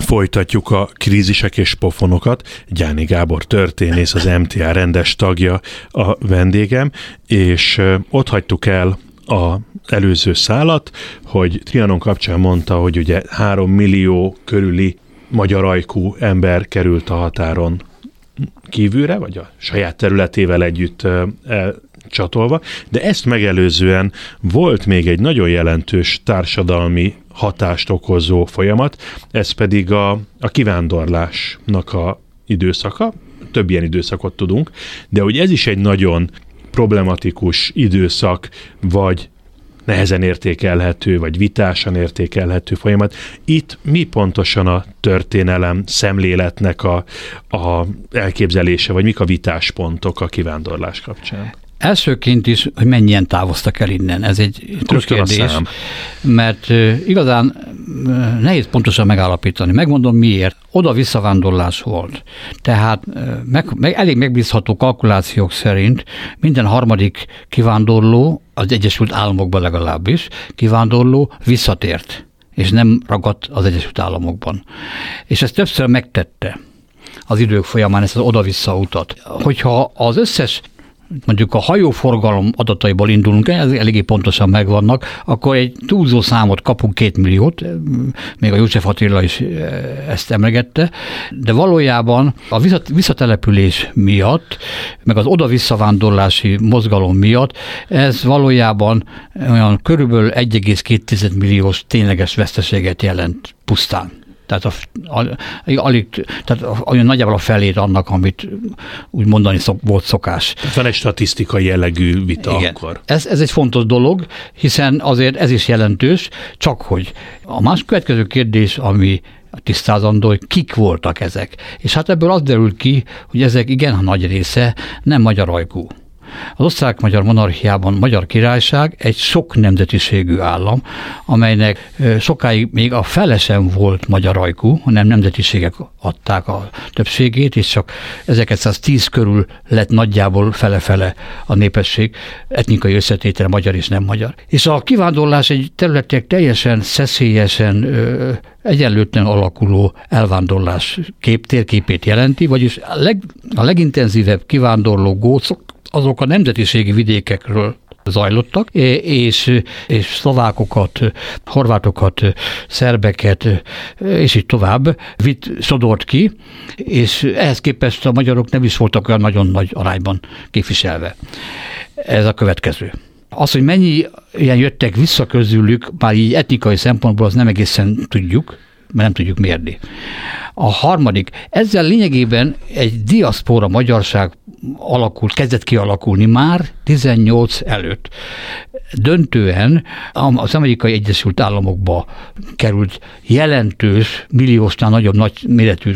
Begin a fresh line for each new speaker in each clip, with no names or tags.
Folytatjuk a krízisek és pofonokat. Gyáni Gábor történész, az MTA rendes tagja a vendégem, és ott hagytuk el az előző szálat, hogy Trianon kapcsán mondta, hogy ugye 3 millió körüli magyar ajkú ember került a határon kívülre, vagy a saját területével együtt csatolva, de ezt megelőzően volt még egy nagyon jelentős társadalmi hatást okozó folyamat, ez pedig a kivándorlásnak a időszaka, több ilyen időszakot tudunk, de hogy ez is egy nagyon problematikus időszak, vagy nehezen értékelhető, vagy vitásan értékelhető folyamat. Itt mi pontosan a történelem szemléletnek a elképzelése, vagy mik a vitáspontok a kivándorlás kapcsán?
Elsőként is, hogy mennyien távoztak el innen. Ez egy kérdés, mert igazán nehéz pontosan megállapítani. Megmondom miért. Oda visszavándorlás volt. Tehát elég megbízható kalkulációk szerint minden harmadik kivándorló, az Egyesült Államokban legalábbis, kivándorló visszatért, és nem ragadt az Egyesült Államokban. És ezt többször megtette az idők folyamán, ezt az oda-vissza utat. Hogyha az összes mondjuk a hajóforgalom adataiból indulunk, ez eléggé pontosan megvannak, akkor egy túlzó számot kapunk, 2 milliót, még a József Attila is ezt emlegette, de valójában a visszatelepülés miatt, meg az oda-visszavándorlási mozgalom miatt, ez valójában olyan körülbelül 1,2 milliós tényleges veszteséget jelent pusztán. Tehát nagyjából a felét annak, amit úgy mondani volt szokás.
Van egy statisztikai jellegű vita. Igen. Akkor.
Ez egy fontos dolog, hiszen azért ez is jelentős, csak hogy a más következő kérdés, ami tisztázandó, hogy kik voltak ezek. És hát ebből az derült ki, hogy ezek igen nagy része nem magyar ajkú. Az osztrák-magyar monarchiában Magyar Királyság egy sok nemzetiségű állam, amelynek sokáig még a fele sem volt magyar ajkú, hanem nemzetiségek adták a többségét, és csak 1910 körül lett nagyjából fele-fele a népesség etnikai összetétele magyar és nem magyar. És a kivándorlás egy területek teljesen szeszélyesen egyenlőtlen alakuló elvándorlás térképét jelenti, vagyis a legintenzívebb kivándorló gócok azok a nemzetiségi vidékekről zajlottak, és szlovákokat, horvátokat, szerbeket, és így tovább sodort ki, és ehhez képest a magyarok nem is voltak olyan nagyon nagy arányban képviselve. Ez a következő. Az, hogy mennyi ilyen jöttek vissza közülük, már így etnikai szempontból az nem egészen tudjuk, mert nem tudjuk mérni. A harmadik, ezzel lényegében egy diaszpora magyarság kezdett kialakulni már 18 előtt. Döntően az Amerikai Egyesült Államokba került jelentős, milliósnál nagyobb nagy méretű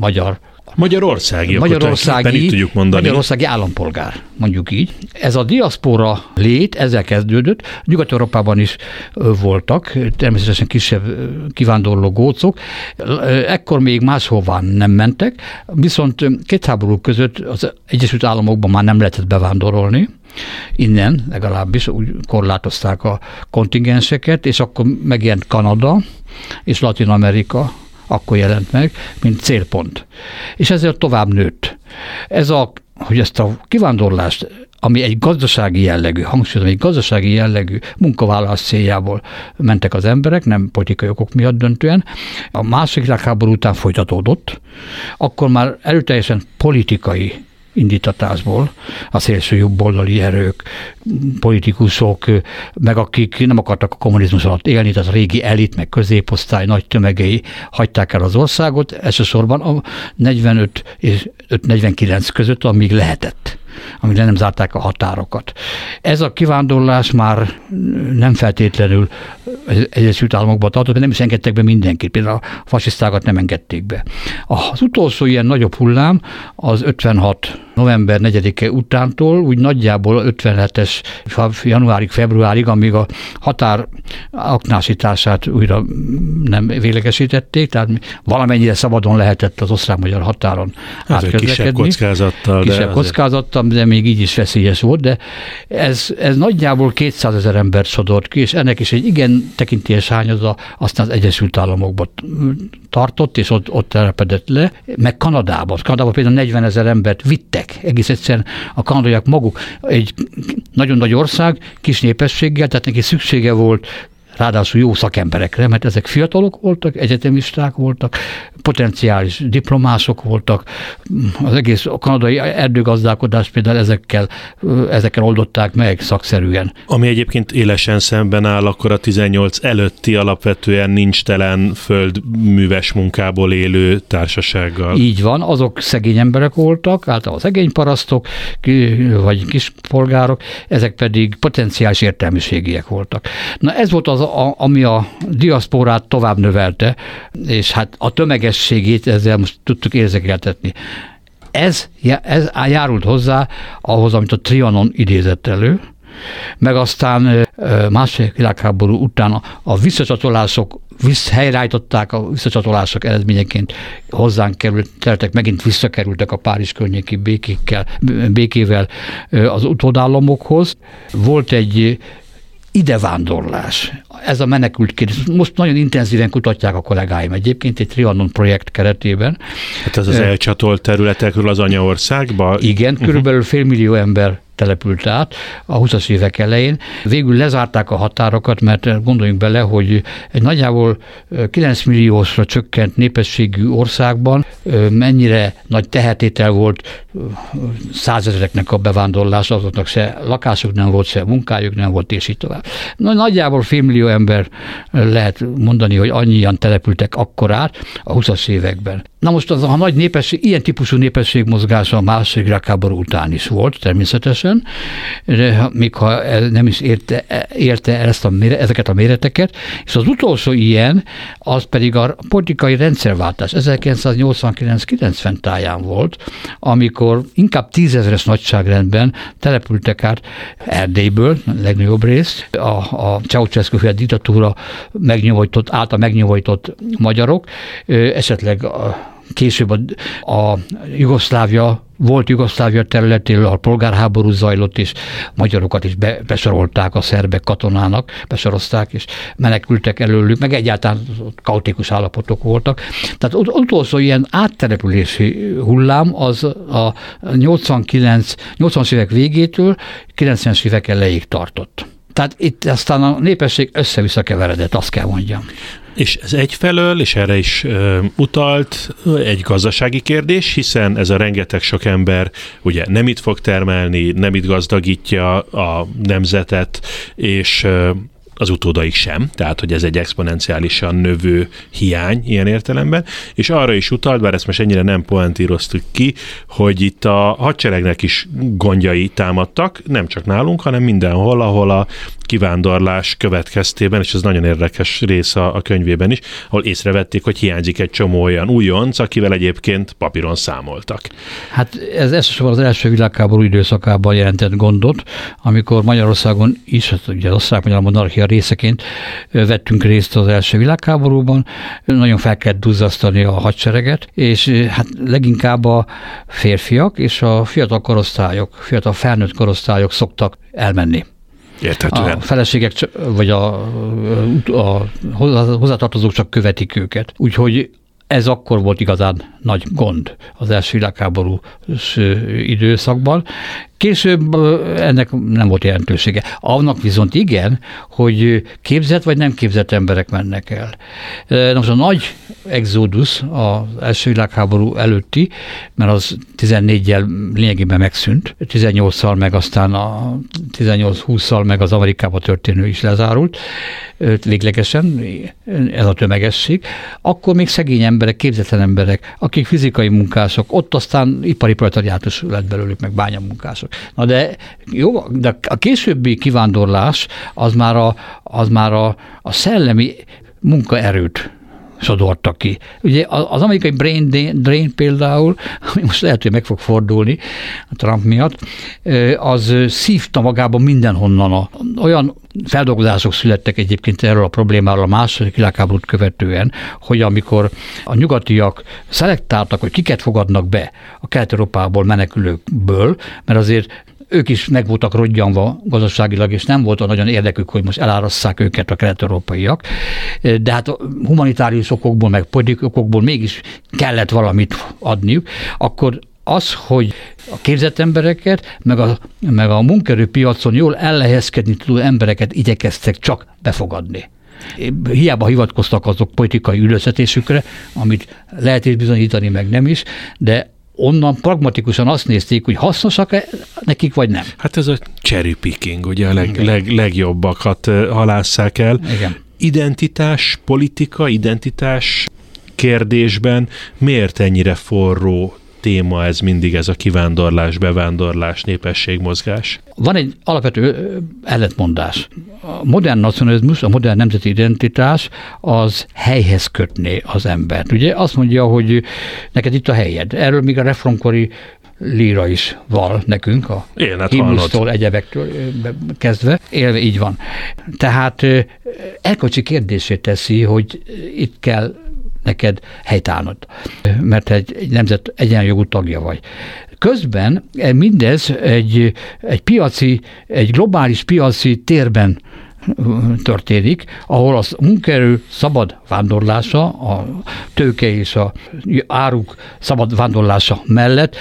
Magyarországi állampolgár, mondjuk így. Ez a diaszpora lét, ezzel kezdődött. Nyugat-Európában is voltak, természetesen kisebb kivándorló gócok. Ekkor még máshová nem mentek, viszont két háború között az Egyesült Államokban már nem lehetett bevándorolni. Innen legalábbis úgy korlátozták a kontingenseket, és akkor megjelent Kanada és Latin-Amerika, akkor jelent meg, mint célpont. És ezzel tovább nőtt. Hogy ezt a kivándorlást, ami egy gazdasági jellegű, hangsúlyozom, egy gazdasági jellegű munkavállalás céljából mentek az emberek, nem politikai okok miatt döntően, a második világháború után folytatódott, akkor már erőteljesen politikai indítatásból a szélső jobboldali erők, politikusok, meg akik nem akartak a kommunizmus alatt élni, tehát a régi elit, meg középosztály nagy tömegei hagyták el az országot, elsősorban a 45 és 49 között, amíg lehetett, amíg nem zárták a határokat. Ez a kivándorlás már nem feltétlenül Egyesült Államokba tartott, nem is engedtek be mindenkit, például a fasisztákat nem engedték be. Az utolsó ilyen nagyobb hullám az 56 november 4-e utántól úgy nagyjából 57-es januárig, februárig, amíg a határ aknásítását újra nem véglegesítették, tehát valamennyire szabadon lehetett az osztrák-magyar határon átközlekedni.
Kisebb kockázattal.
Kisebb kockázattal, de még így is veszélyes volt, de ez nagyjából 200 000 embert sodort ki, és ennek is egy igen tekintélyes hányada aztán az Egyesült Államokba tartott, és ott telepedett le, meg Kanadában. Kanadában például 40 000 embert vittek. Egész egyszerűen a kanadaiak maguk egy nagyon nagy ország, kis népességgel, tehát neki szüksége volt ráadásul jó szakemberekre, mert ezek fiatalok voltak, egyetemisták voltak, potenciális diplomások voltak, az egész a kanadai erdőgazdálkodást például ezekkel oldották meg szakszerűen.
Ami egyébként élesen szemben áll, akkor a 18 előtti alapvetően nincs telen földműves munkából élő társasággal.
Így van, azok szegény emberek voltak, általában szegény parasztok, vagy kispolgárok, ezek pedig potenciális értelmiségiek voltak. Na ez volt az, ami a diaszporát tovább növelte, és hát a tömegességét ezzel most tudtuk érzékeltetni. Ez járult hozzá ahhoz, amit a Trianon idézett elő, meg aztán második világháború után a visszacsatolások helyreállították, a visszacsatolások eredményeként hozzánk kerültek, megint visszakerültek a Párizs környéki békével az utódállamokhoz. Volt egy idevándorlás. Ez a menekült kérdés. Most nagyon intenzíven kutatják a kollégáim egyébként egy Trianon projekt keretében.
Hát ez az elcsatolt területekről az anyaországba?
Igen, körülbelül 500 000 ember települt át a 20-as évek elején. Végül lezárták a határokat, mert gondoljunk bele, hogy egy nagyjából 9 milliósra csökkent népességű országban mennyire nagy tehertétel volt 100 000-eknek a bevándorlás, azoknak se lakásuk nem volt, se munkájuk nem volt, és így tovább. Nagyjából 500 000 ember lehet mondani, hogy annyian települtek akkor át a 20-as években. Na most az a nagy népesség, ilyen típusú népességmozgása a második világháború után is volt természetesen, még ha nem is érte ezeket a méreteket, és az utolsó ilyen, az pedig a politikai rendszerváltás 1989-90 táján volt, amikor inkább 10 000-es nagyságrendben települtek át Erdélyből, legnagyobb részt, a Ceausescu-féle diktatúra által megnyomojtott magyarok, esetleg később a Jugoszlávia területéről a polgárháború zajlott, és magyarokat is besorolták a szerbek katonának, besorozták, és menekültek előlük, meg egyáltalán kaotikus állapotok voltak. Tehát utolsó ilyen áttelepülési hullám az a 80-as évek végétől 90-es évek elejéig tartott. Tehát itt aztán a népesség össze-vissza keveredett, azt kell mondjam.
És ez egyfelől, és erre is utalt, egy gazdasági kérdés, hiszen ez a rengeteg sok ember ugye nem itt fog termelni, nem itt gazdagítja a nemzetet, és az utódaik sem, tehát hogy ez egy exponenciálisan növő hiány ilyen értelemben, és arra is utalt, bár ezt most ennyire nem poentíroztuk ki, hogy itt a hadseregnek is gondjai támadtak, nem csak nálunk, hanem mindenhol, ahol a kivándorlás következtében, és ez nagyon érdekes rész a könyvében is, ahol észrevették, hogy hiányzik egy csomó olyan újonc, akivel egyébként papíron számoltak.
Hát ez elsősorban az első világháború időszakában jelentett gondot, amikor Magyarországon is, ugye az osztrák-magyar monarchia részeként vettünk részt az első világháborúban, nagyon fel kellett duzzasztani a hadsereget, és hát leginkább a férfiak és a fiatal korosztályok, fiatal felnőtt korosztályok szoktak elmenni.
Érthetően.
A feleségek vagy a hozzátartozók csak követik őket. Úgyhogy ez akkor volt igazán nagy gond az első világháborús időszakban. Később ennek nem volt jelentősége. Annak viszont igen, hogy képzett vagy nem képzett emberek mennek el. Na most a nagy exodus az első világháború előtti, mert az 14-jel lényegében megszűnt, 18-szal meg aztán a 18-20-szal meg az Amerikába történő is lezárult, véglegesen ez a tömegesség. Akkor még szegény emberek, képzetlen emberek, akik fizikai munkások, ott aztán ipari proletariátus lett belőlük, meg bányamunkások. Na de jó, de a későbbi kivándorlás az már a szellemi munkaerőt sodortak ki. Ugye az amerikai brain drain például, ami most lehet, hogy meg fog fordulni a Trump miatt, az szívta magában mindenhonnan. Olyan feldolgozások születtek egyébként erről a problémáról a második világháborút követően, hogy amikor a nyugatiak szelektáltak, hogy kiket fogadnak be a Kelet-Európából menekülőkből, mert azért ők is meg voltak rodjanva gazdaságilag, és nem volt nagyon érdekük, hogy most elárasszák őket a kelet-európaiak, de hát humanitárius okokból, meg politikai okokból mégis kellett valamit adniuk, akkor az, hogy a képzett embereket, meg a munkaerőpiacon jól elhelyezkedni tudó embereket igyekeztek csak befogadni. Hiába hivatkoztak azok politikai üldöztetésükre, amit lehet is bizonyítani, meg nem is, de onnan pragmatikusan azt nézték, hogy hasznosak-e nekik, vagy nem.
Hát ez a cherry picking, ugye a legjobbakat halásszák el.
Igen.
Identitás, politika, identitás kérdésben miért ennyire forró téma ez mindig, ez a kivándorlás, bevándorlás, népességmozgás?
Van egy alapvető ellentmondás. A modern nacionalizmus, a modern nemzeti identitás az helyhez kötné az embert. Ugye azt mondja, hogy neked itt a helyed. Erről még a reformkori líra is val nekünk, a himnusztól, egyebektől kezdve. Élve így van. Tehát erkölcsi kérdésé teszi, hogy itt kell neked helytállnod, mert egy nemzet egyenjogú tagja vagy. Közben mindez egy globális piaci térben történik, ahol a munkaerő szabad vándorlása, a tőke és a áruk szabad vándorlása mellett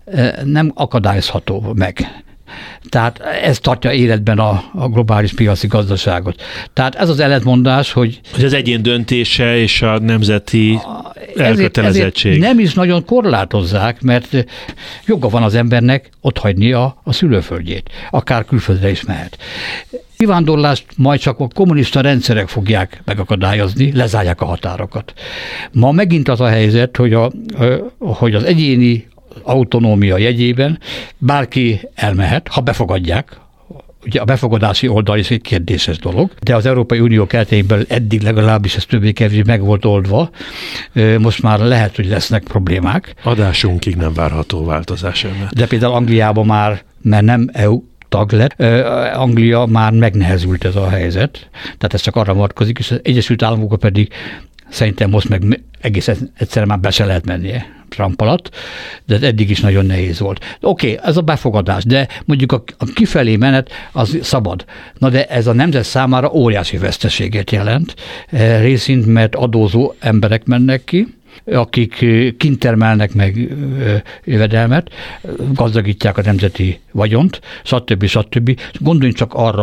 nem akadályozható meg. Tehát ez tartja életben a globális piaci gazdaságot. Tehát ez az ellentmondás, hogy
az egyén döntése és a nemzeti elkötelezettség.
Ezért nem is nagyon korlátozzák, mert joga van az embernek otthagyni a szülőföldjét. Akár külföldre is mehet. Kivándorlást majd csak a kommunista rendszerek fogják megakadályozni, lezárják a határokat. Ma megint az a helyzet, hogy az egyéni autonómia jegyében bárki elmehet, ha befogadják. Ugye a befogadási oldal is egy kérdéses dolog, de az Európai Unió kereteiből eddig legalábbis ez többé-kevésbé meg volt oldva. Most már lehet, hogy lesznek problémák.
Adásunkig nem várható változás ennek.
De például Angliában már, mert nem EU tag lett, Anglia már megnehezült ez a helyzet, tehát ez csak arra vonatkozik, és az Egyesült Államokban pedig szerintem most meg egész egyszerűen már be se lehet mennie Trump alatt, de eddig is nagyon nehéz volt. Oké, ez a befogadás, de mondjuk a kifelé menet az szabad. Na de ez a nemzet számára óriási veszteséget jelent, részint mert adózó emberek mennek ki, akik kint termelnek meg jövedelmet, gazdagítják a nemzeti vagyont, stb. Gondoljunk csak arra,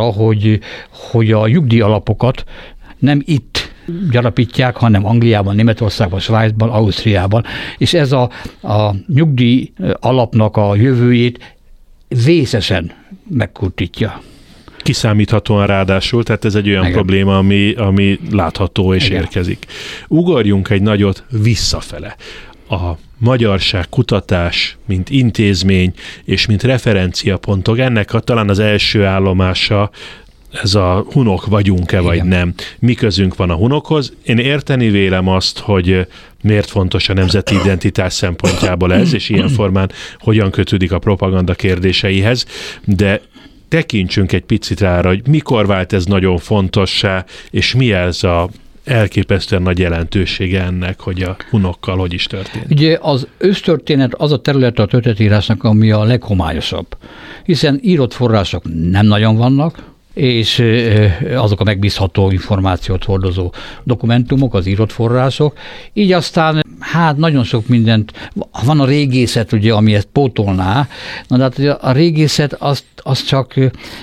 hogy a nyugdíjalapokat nem itt gyarapítják, hanem Angliában, Németországban, Svájcban, Ausztriában, és ez a nyugdíj alapnak a jövőjét vészesen megkurtítja.
Kiszámíthatóan ráadásul, tehát ez egy olyan probléma, ami látható és érkezik. Ugorjunk egy nagyot visszafele. A magyarság kutatás, mint intézmény és mint referenciapontok, ennek talán az első állomása ez a hunok vagyunk-e, vagy nem. Mi közünk van a hunokhoz? Én érteni vélem azt, hogy miért fontos a nemzeti identitás szempontjából ez, és ilyen formán hogyan kötődik a propaganda kérdéseihez, de tekintsünk egy picit rá, hogy mikor vált ez nagyon fontossá, és mi ez a elképesztően nagy jelentősége ennek, hogy a hunokkal hogy is történt.
Ugye az őstörténet az a terület a történetírásnak, ami a leghomályosabb, hiszen írott források nem nagyon vannak, és azok a megbízható információt hordozó dokumentumok, az írott források. Így aztán nagyon sok mindent, van a régészet, ugye, ami ezt pótolná, na de hát a régészet az csak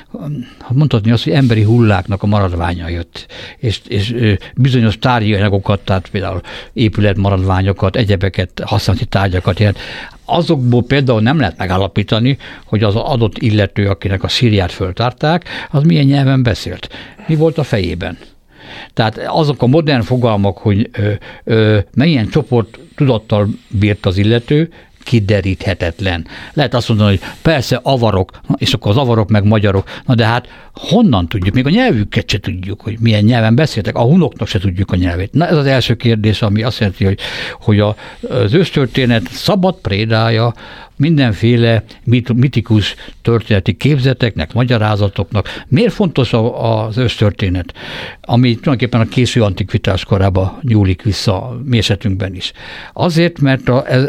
mondhatni azt, hogy emberi hulláknak a maradványa jött, és bizonyos tárgyi anyagokat, tehát például épületmaradványokat, egyebeket, használati tárgyakat jelent. Azokból például nem lehet megállapítani, hogy az adott illető, akinek a sírját föltárták, az milyen nyelven beszélt. Mi volt a fejében? Tehát azok a modern fogalmak, hogy milyen csoport tudattal bírt az illető, kideríthetetlen. Lehet azt mondani, hogy persze avarok, és akkor az avarok meg magyarok, na de hát honnan tudjuk? Még a nyelvüket se tudjuk, hogy milyen nyelven beszéltek, a hunoknak se tudjuk a nyelvét. Na ez az első kérdés, ami azt jelenti, hogy az őstörténet szabad prédája mindenféle mitikus történeti képzeteknek, magyarázatoknak. Miért fontos az őstörténet, ami tulajdonképpen a késő antikvitás korába nyúlik vissza mi esetünkben is? Azért, mert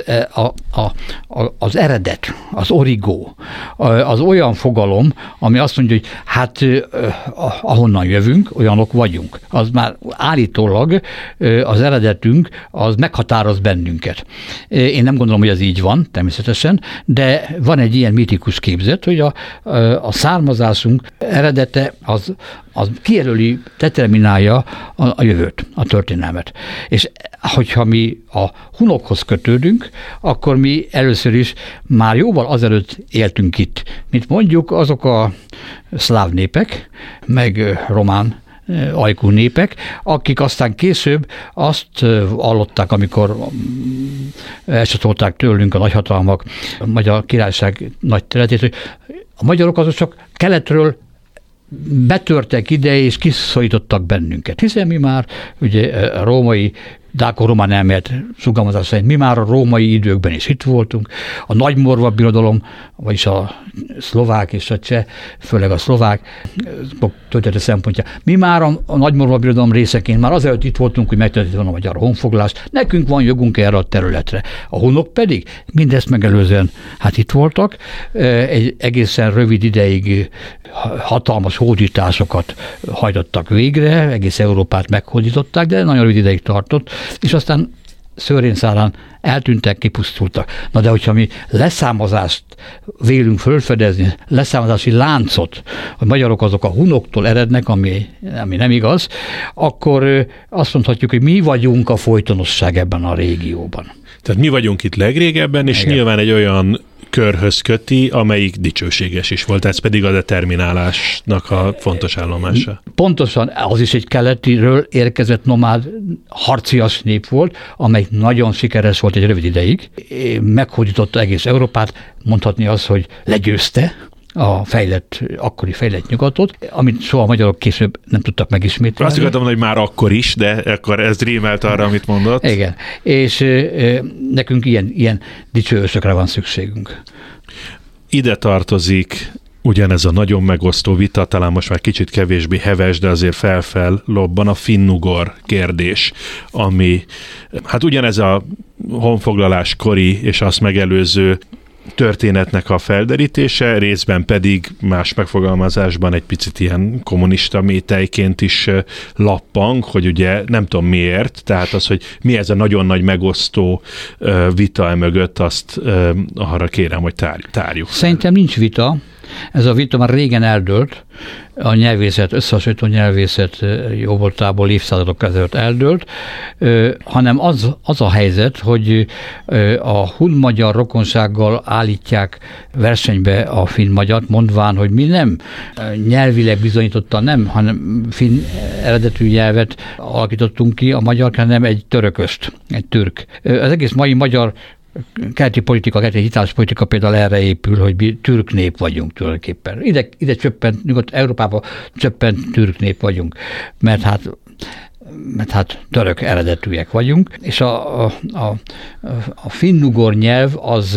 az eredet, az origó, az olyan fogalom, ami azt mondja, hogy hát ahonnan jövünk, olyanok vagyunk. Az már állítólag az eredetünk, az meghatároz bennünket. Én nem gondolom, hogy ez így van, természetesen, de van egy ilyen mitikus képzet, hogy a származásunk eredete az kijelöli, determinálja a jövőt, a történelmet. És hogyha mi a hunokhoz kötődünk, akkor mi először is már jóval azelőtt éltünk itt, mint mondjuk azok a szláv népek, meg román ajkú népek, akik aztán később azt hallották, amikor elcsatolták tőlünk a nagyhatalmak a Magyar Királyság nagy területét, hogy a magyarok azok csak keletről betörtek ide, és kiszorítottak bennünket. Hiszen mi már ugye a római dáko-román elmélet sugalmazás szerint mi már a római időkben is itt voltunk. A nagymorva birodalom, vagyis a szlovák és a cseh, főleg a szlovák története szempontja. Mi már a nagymorva birodalom részeként már azelőtt itt voltunk, hogy megtörtént volna a magyar honfoglalást. Nekünk van jogunk erre a területre. A hunok pedig mindezt megelőzően hát itt voltak. Egy egészen rövid ideig hatalmas hódításokat hajtottak végre, egész Európát meghódították, de nagyon rövid ideig tartott, és aztán szőrényszárán eltűntek, kipusztultak. Na de hogyha mi leszámozást vélünk fölfedezni, leszámozási láncot, a magyarok azok a hunoktól erednek, ami nem igaz, akkor azt mondhatjuk, hogy mi vagyunk a folytonosság ebben a régióban.
Tehát mi vagyunk itt legrégebben, és igen, nyilván egy olyan körhöz köti, amelyik dicsőséges is volt, ez pedig a determinálásnak a fontos állomása.
Pontosan, az is egy keletiről érkezett nomád harcias nép volt, amelyik nagyon sikeres volt egy rövid ideig, meghódította egész Európát, mondhatni azt, hogy legyőzte a akkori fejlett nyugatot, amit soha a magyarok később nem tudtak megismételni.
Azt akartam mondani, hogy már akkor is, de akkor ez rímelt arra, amit mondott.
Igen, és nekünk ilyen dicső ősökre van szükségünk.
Ide tartozik ugyanez a nagyon megosztó vita, talán most már kicsit kevésbé heves, de azért felfellobban a finn-ugor kérdés, ami hát ugyanez a honfoglalás kori és azt megelőző történetnek a felderítése, részben pedig más megfogalmazásban egy picit ilyen kommunista métejként is lappang, hogy ugye nem tudom miért, tehát az, hogy mi ez a nagyon nagy megosztó vita emögött, azt arra kérem, hogy tárjuk.
Szerintem nincs vita. Ez a vita már régen eldőlt, a nyelvészet, összehasonlító nyelvészet jóvoltából évszázadok ezelőtt eldőlt, hanem az a helyzet, hogy a hun-magyar rokonsággal állítják versenybe a finn-magyart, mondván, hogy mi nem nyelvileg bizonyítottan nem, hanem finn eredetű nyelvet alakítottunk ki, a magyar, hanem egy törököst, egy türk. Az egész mai magyar keleti politika, keleti hiteles politika például erre épül, hogy mi türk nép vagyunk tulajdonképpen. Ide csöppent, Nyugat-Európába csöppent türk nép vagyunk, mert hát török eredetűek vagyunk, és a finn-ugor nyelv az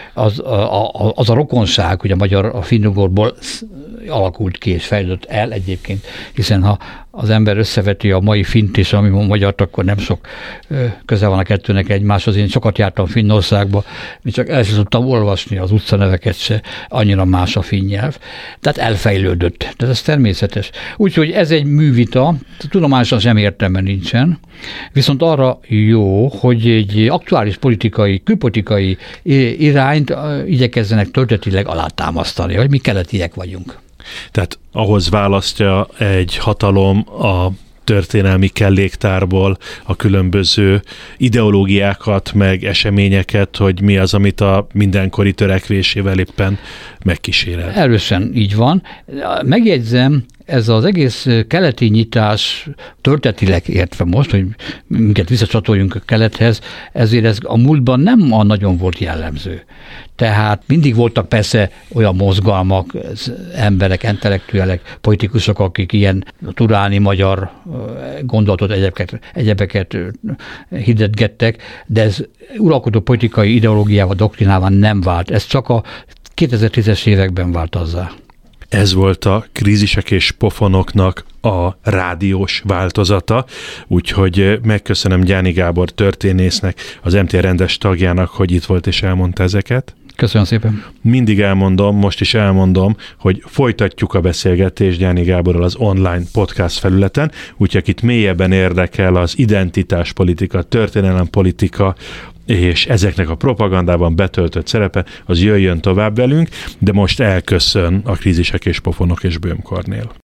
a rokonság, hogy a magyar a finn-ugorból alakult ki és fejlődött el egyébként, hiszen ha az ember összeveti a mai finnt és a magyart, akkor nem sok köze van a kettőnek egymáshoz. Én sokat jártam Finnországba, csak el sem tudtam olvasni az utcaneveket se, annyira más a finn nyelv. Tehát elfejlődött. Tehát ez természetes. Úgyhogy ez egy művita, tudományosan sem értelme nincsen, viszont arra jó, hogy egy aktuális külpolitikai irányt igyekezzenek történetileg alátámasztani, hogy mi keletiek vagyunk.
Tehát ahhoz választja egy hatalom a történelmi kelléktárból a különböző ideológiákat, meg eseményeket, hogy mi az, amit a mindenkori törekvésével éppen megkísérel.
Erősen így van. Megjegyzem, Ez az egész keleti nyitás történetileg értve most, hogy minket visszacsatoljunk a kelethez, ezért ez a múltban nem nagyon volt jellemző. Tehát mindig voltak persze olyan mozgalmak, emberek, intellektuelek, politikusok, akik ilyen turáni magyar gondolatot, egyebeket hirdetgettek, de ez uralkodó politikai ideológiával, doktrinával nem vált. Ez csak a 2010-es években vált azzá.
Ez volt a Krízisek és pofonoknak a rádiós változata, úgyhogy megköszönöm Gyáni Gábor történésznek, az MTA rendes tagjának, hogy itt volt és elmondta ezeket.
Köszönöm szépen.
Mindig elmondom, most is elmondom, hogy folytatjuk a beszélgetést Gyáni Gáborral az online podcast felületen, úgyhogy akit mélyebben érdekel az identitáspolitika, történelempolitika, és ezeknek a propagandában betöltött szerepe, az jöjjön tovább velünk, de most elköszön a Krízisek és pofonok és Böhm Kornél.